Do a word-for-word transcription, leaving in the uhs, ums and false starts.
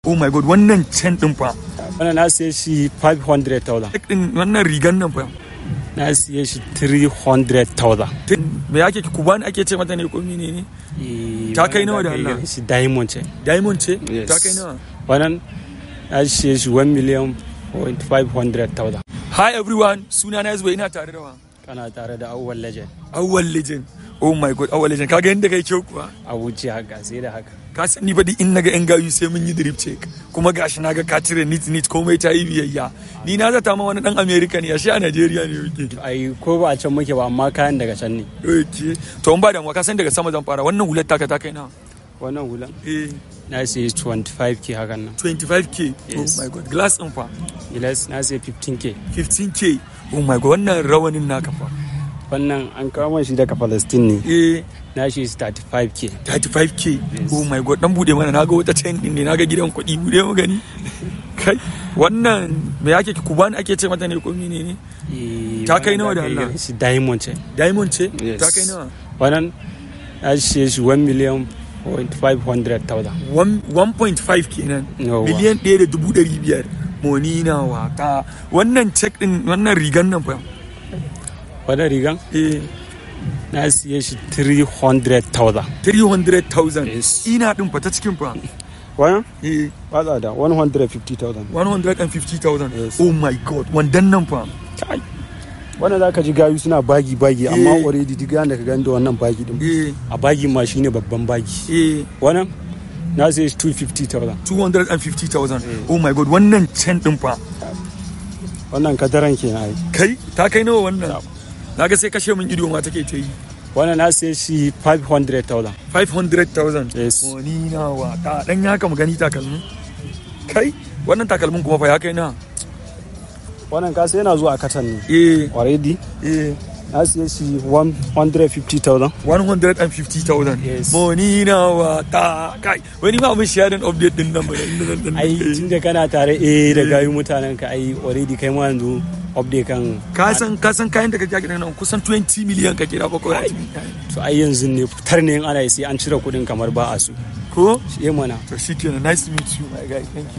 Oh my god, wannan chain din fa. Wannan na siye shi five hundred thousand. Din wannan rigan nan fa. Na siye shi three hundred thousand. Me yake ku bani ake ce mata ne ko menene? Ta kai nawa da Allah? Shi diamond ce. Diamond ce? Ta kai nawa? Wannan na siye shi one million point five hundred thousand. Hi everyone, suna na Zubai, ina tare da wa. Kana tare da Awwal Legend. Awwal Legend. Oh my god, Awwal Legend. Kaga yanda kai kyau kuwa. A wuce haka sai da haka. Ka sani ba in naga yan gayu sai mun yi drip check. Kuma gashi naga ka cire nit nit komai ta yi biyayya. Ni na zata ma wani dan America ne, ashe a Nigeria ne yake. Ai ko ba a can muke ba amma kayan daga can ne. Okay. To in ba da mu ka san daga sama zan fara. Wannan hular taka ta kai na. Wannan hulan? Eh. Na siye twenty-five K hakan nan. twenty-five K? Yes. Oh my god. Glass din fa? Glass na siye fifteen K. fifteen K? Oh my god, wannan rawanin naka fa. Wannan an kawo shi daga Palestine ne. Eh. Na shi thirty-five K. thirty-five K? Yes. Oh my god, dan bude mana naga wata chain din ne, naga gidan kuɗi, bude mu gani. Kai, wannan me yake ku bani ake ce mata ne ko menene? Ta kai nawa da Allah? Shi diamond ce. Diamond ce? Yes. Ta kai nawa? Wannan na shi shi one million point five hundred thousand. one point five kenan. Yawa. Miliyan ɗaya da dubu ɗari biyar. Moni na waka. Wannan check din, wannan rigan nan fa. Wannan rigan? Eh. Na siye shi three hundred thousand. three hundred thousand. Yes. Ina din fa ta cikin fa. Wannan? Eh. Ba da one hundred fifty thousand. one hundred fifty thousand. Yes. Oh my god, wandan nan fa. Kai. Wannan zaka ji gayu suna bagi bagi amma Eh. already duk da ka gani da wannan bagi din. Eh. A bagi ma shine babban bagi. Eh. Wannan na siye shi two hundred fifty thousand. two hundred fifty thousand. Oh my god, wannan chain din fa. Wannan kadaran kenan ai. Kai, ta kai nawa wannan? Naga sai kashe min ido ma take ta yi. Wannan na siye shi five hundred thousand. five hundred thousand. Yes. Moni na waka. Dan ya haka mu gani takalmin. Kai, wannan takalmin kuma fa ya kai na. Wannan kasa yana zuwa katan ne. Eh. Already Eh. na siye shi one hundred fifty thousand. one hundred fifty thousand. Yes. Moni na wata. Kai, wani ma mun sharing update din nan ba. Ai tunda kana tare eh da gayu mutanen ka ai already kai ma yanzu update kan ka san ka san kayan da kake gidan nan kusan twenty million kake da ba ko. to ai yanzu ne fitar ne in ana sai an cire kudin kamar ba a su Ko? shi mana. To shikenan, nice to meet you my guy. Thank you.